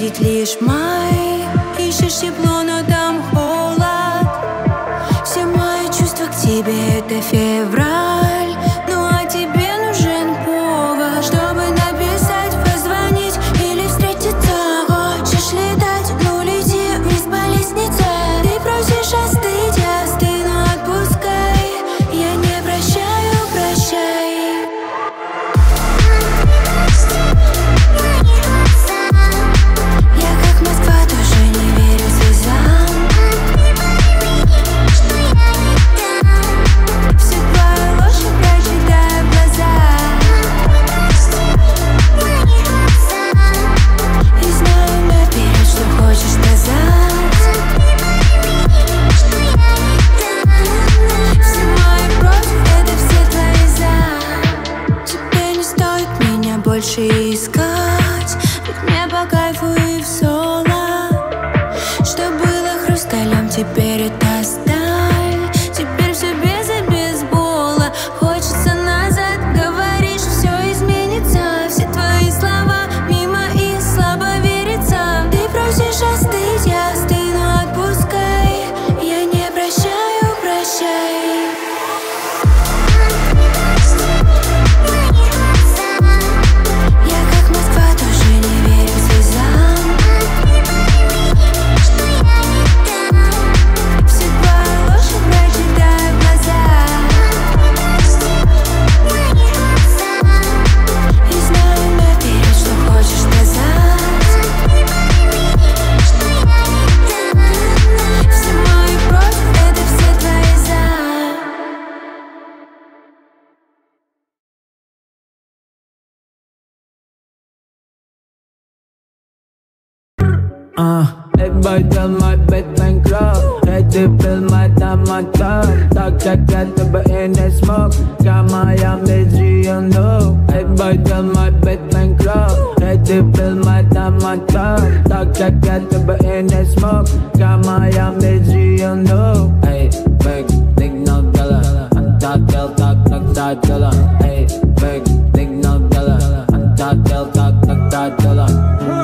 видеть лишь май. Ищешь тепло, но там холод. Все мои чувства к тебе — это февраль. Ну а тебе нужен повод, чтобы написать, позвонить или встретиться. Хочешь летать? Ну лети вниз по лестнице. Ты просишь остыть, я остыну, отпускай. Я не прощаю, прощай. Я как Москва, тоже не верю слезам. Всю твою ложь я прочитаю в глаза. И знаю наперед, что хочешь сказать. Все мои против, это все твои за. Тебе не стоит меня больше искать, ведь мне по кайфу и в соло. Что было хрусталем, теперь это сталь. Теперь все без и без бола. Хочется назад, говоришь, все изменится. Все твои слова мимо и слабо верится. Ты просишь остыть, я остыну, отпускай. Я не прощаю, прощай. Я как Москва, тоже не верю слезам. Всю твою ложь я прочитаю в глаза. И знаю наперед, что хочешь сказать. Все мои против, это все твои за. Everybody tell my bed bankrupt. Ready to fill my time, my time. Talk jacket, but in the smoke. Got my amazing, you know. Everybody tell my bed bankrupt. Ready to fill my time, my time. Talk jacket, but in the smoke. Got my amazing, you know. Hey, big, dig no dollar. Talk, tell, talk, talk, talk, dollar. Hey, big, dig no dollar. Talk, tell, talk, talk, talk, dollar.